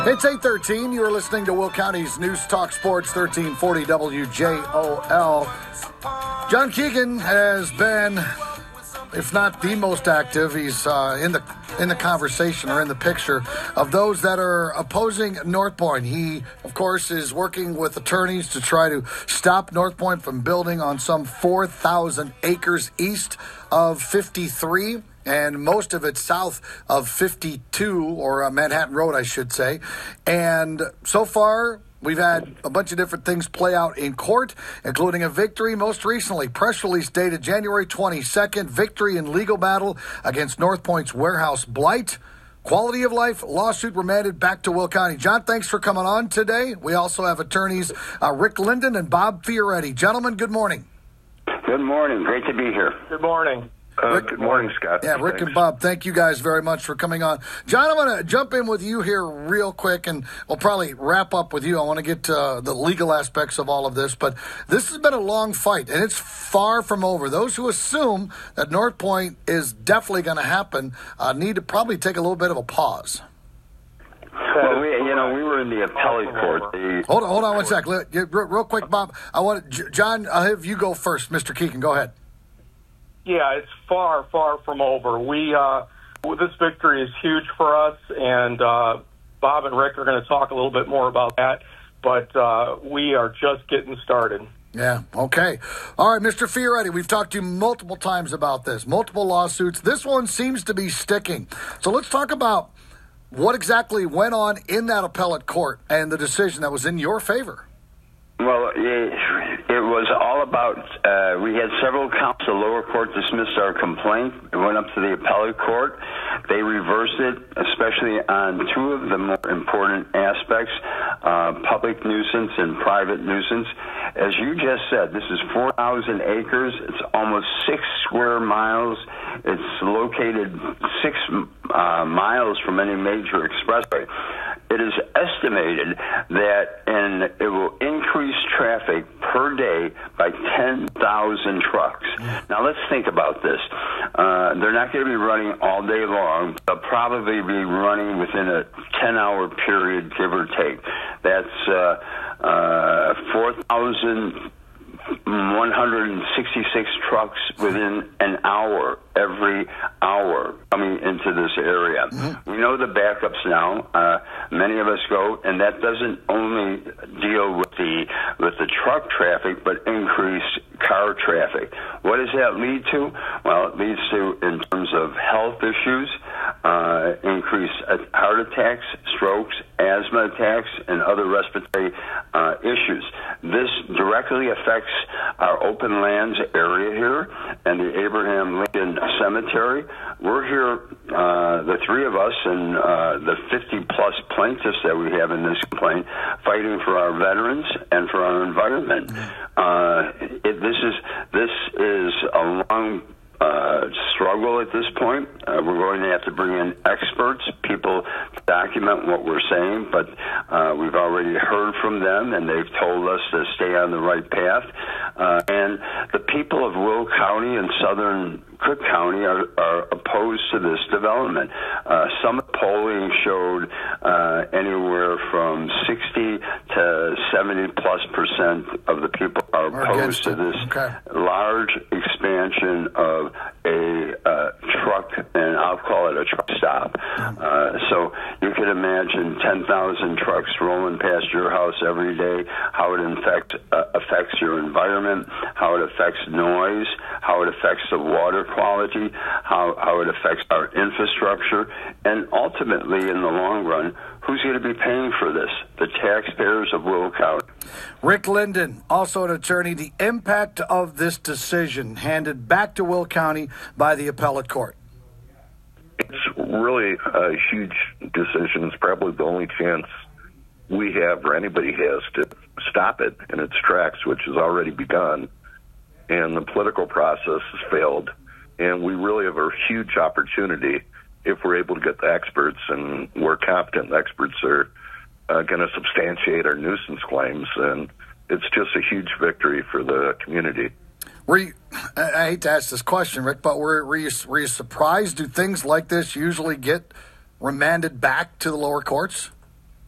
It's 8:13. You are listening to Will County's News Talk Sports 1340 WJOL. John Keegan has been, if not the most active, he's in the conversation or in the picture of those that are opposing North Point. He, of course, is working with attorneys to try to stop North Point from building on some 4,000 acres east of 53. And most of it south of 52, or Manhattan Road, I should say. And so far, we've had a bunch of different things play out in court, including a victory. Most recently, press release dated January 22nd, victory in legal battle against North Point's warehouse blight. Quality of life lawsuit remanded back to Will County. John, thanks for coming on today. We also have attorneys Rick Linden and Bob Fioretti. Gentlemen, good morning. Good morning. Great to be here. Good morning. Good morning, Scott. Yeah, Rick and Bob, thank you guys very much for coming on. John, I'm going to jump in with you here real quick, and we'll probably wrap up with you. I want to get to the legal aspects of all of this, but this has been a long fight, and it's far from over. Those who assume that North Point is definitely going to happen need to probably take a little bit of a pause. Well, we were in the appellate court. Hold on one sec. Real quick, Bob. John, I'll have you go first. Mr. Keegan, go ahead. Yeah, it's far, far from over. This victory is huge for us, and Bob and Rick are going to talk a little bit more about that, but we are just getting started. Yeah, okay. All right, Mr. Fioretti, we've talked to you multiple times about this, multiple lawsuits. This one seems to be sticking. So let's talk about what exactly went on in that appellate court and the decision that was in your favor. Well, it was all about, we had several counts. The lower court dismissed our complaint. It went up to the appellate court. They reversed it, especially on two of the more important aspects, public nuisance and private nuisance. As you just said, this is 4,000 acres. It's almost 6 square miles. It's located 6 miles from any major expressway. It is estimated that it will increase traffic per day by 10,000 trucks. Now, let's think about this. They're not going to be running all day long. They'll probably be running within a 10-hour period, give or take. That's 4,166 trucks within an hour, every hour coming into this area. Mm-hmm. We know the backups now. Many of us go, and that doesn't only deal with the truck traffic, but increased car traffic. What does that lead to? Well, it leads to, in terms of health issues, increased heart attacks, strokes, asthma attacks, and other respiratory issues. This directly affects our open lands area here and the Abraham Lincoln Cemetery. We're here, the three of us and the 50-plus plaintiffs that we have in this complaint, fighting for our veterans and for our environment. This is a long struggle at this point. We're going to have to bring in experts, people to document what we're saying, but we've already heard from them, and they've told us to stay on the right path. And the people of Will County and southern Cook County are opposed to this development. Some polling showed anywhere from 60 to 70+% of the people are opposed to this large expansion of a truck, and I'll call it a truck stop. So you can imagine 10,000 trucks rolling past your house every day, how it affects your environment, how it affects noise, how it affects the water quality, how it affects our infrastructure, and ultimately, in the long run, who's going to be paying for this? The taxpayers of Will County. Rick Linden, also an attorney, the impact of this decision handed back to Will County by the appellate court. It's really a huge decision. It's probably the only chance we have, or anybody has, to stop it in its tracks, which has already begun. And the political process has failed. And we really have a huge opportunity if we're able to get the experts, and we're competent experts are going to substantiate our nuisance claims. And it's just a huge victory for the community. I hate to ask this question, Rick, but were you surprised? Do things like this usually get remanded back to the lower courts?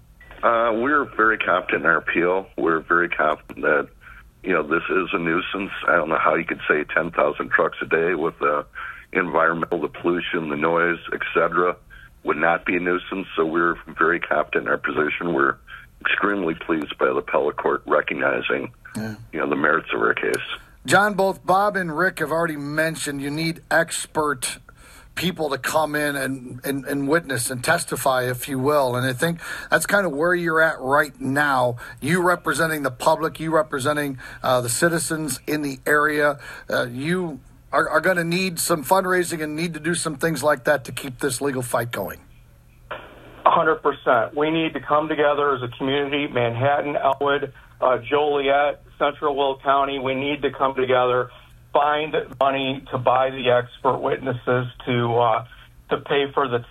We're very confident in our appeal. We're very confident that, this is a nuisance. I don't know how you could say 10,000 trucks a day with the environmental, the pollution, the noise, etc., would not be a nuisance. So we're very confident in our position. We're extremely pleased by the appellate court recognizing, the merits of our case. John, both Bob and Rick have already mentioned you need expert people to come in and witness and testify, if you will. And I think that's kind of where you're at right now. You representing the public, you representing the citizens in the area. You are going to need some fundraising and need to do some things like that to keep this legal fight going. 100%. We need to come together as a community, Manhattan, Elwood, Joliet, Central Will County. We need to come together, find money to buy the expert witnesses to pay for the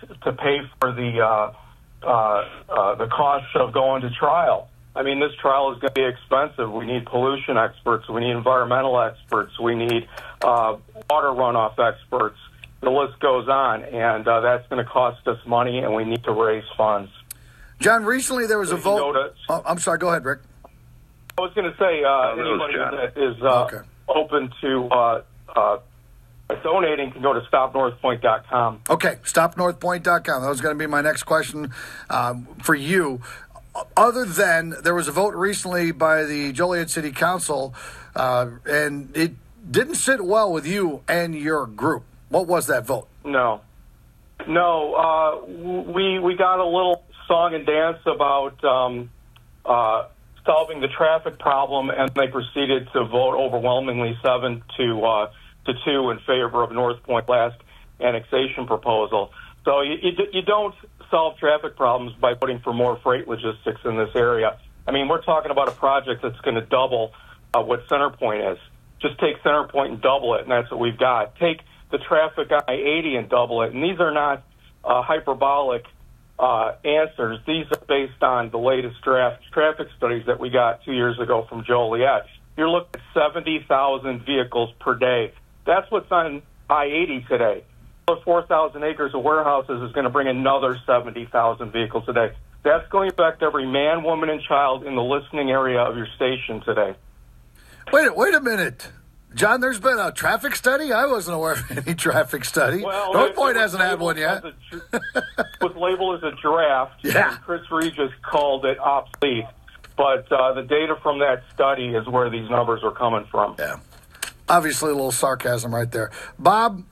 cost of going to trial. I mean, this trial is going to be expensive. We need pollution experts. We need environmental experts. We need water runoff experts. The list goes on, and that's going to cost us money, and we need to raise funds. John, recently there was a vote. I'm sorry. Go ahead, Rick. I was going to say anybody that is open to donating can go to stopnorthpoint.com. Okay, stopnorthpoint.com. That was going to be my next question for you. Other than there was a vote recently by the Joliet City Council, and it didn't sit well with you and your group. What was that vote? No. We got a little song and dance about solving the traffic problem, and they proceeded to vote overwhelmingly 7-2 in favor of North Point last annexation proposal. So you don't solve traffic problems by voting for more freight logistics in this area. I mean, we're talking about a project that's going to double what Centerpoint is. Just take Centerpoint and double it, and that's what we've got. Take the traffic on I-80 and double it. And these are not hyperbolic answers. These are based on the latest draft traffic studies that we got 2 years ago from Joliet. You're looking at 70,000 vehicles per day. That's what's on I-80 today. 4,000 acres of warehouses is going to bring another 70,000 vehicles a day. That's going to affect every man, woman, and child in the listening area of your station today. Wait a minute. John, there's been a traffic study? I wasn't aware of any traffic study. Well, North Point hasn't had one yet. It was labeled as a draft. Yeah. And Chris Regis called it obsolete. But the data from that study is where these numbers are coming from. Yeah. Obviously, a little sarcasm right there. Bob,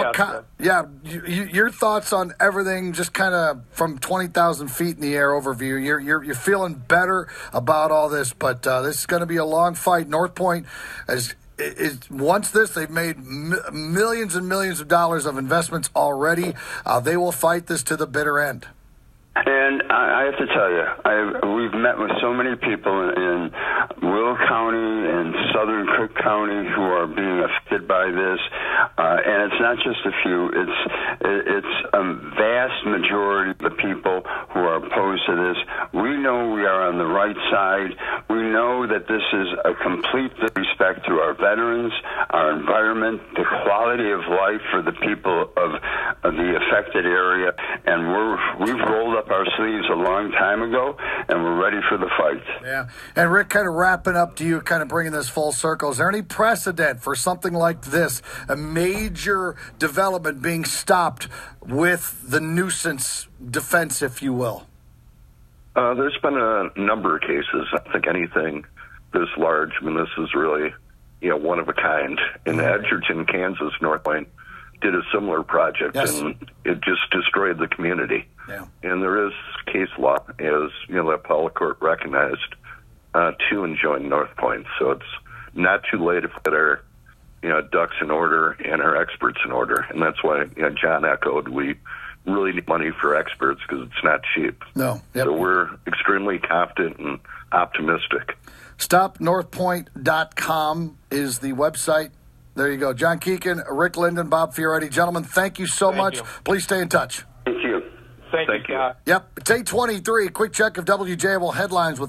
your thoughts on everything, just kind of from 20,000 feet in the air overview. You're feeling better about all this, but this is going to be a long fight. North Point is once they've made millions and millions of dollars of investments already. They will fight this to the bitter end. And I have to tell you, we've met with so many people in Will County and Southern Cook County who are being affected by this, and it's not just a few. It's a vast majority of the people who are opposed to this. We know we are on the right side. We know that this is a complete disrespect to our veterans, our environment, the quality of life for the people of the affected area, and we've rolled up our sleeves a long time ago, and we're ready for the fight. Yeah. And Rick, kind of wrapping up to you, kind of bringing this full circle, is there any precedent for something like this, a major development being stopped with the nuisance defense, if you will? There's been a number of cases. I think anything this large, I mean, this is really, one of a kind. In Edgerton, Kansas, North Point did a similar project, and it just destroyed the community. Yeah. And there is case law, as the appellate court recognized, to enjoin North Point. So it's not too late if we get our ducks in order and our experts in order. And that's why John echoed, we really need money for experts because it's not cheap. No. Yep. So we're extremely confident and optimistic. StopNorthPoint.com is the website. There you go. John Keegan, Rick Linden, Bob Fioretti. Gentlemen, thank you so much. Please stay in touch. Thank you. Thank you. Yep. It's 8:23. Quick check of WJML headlines with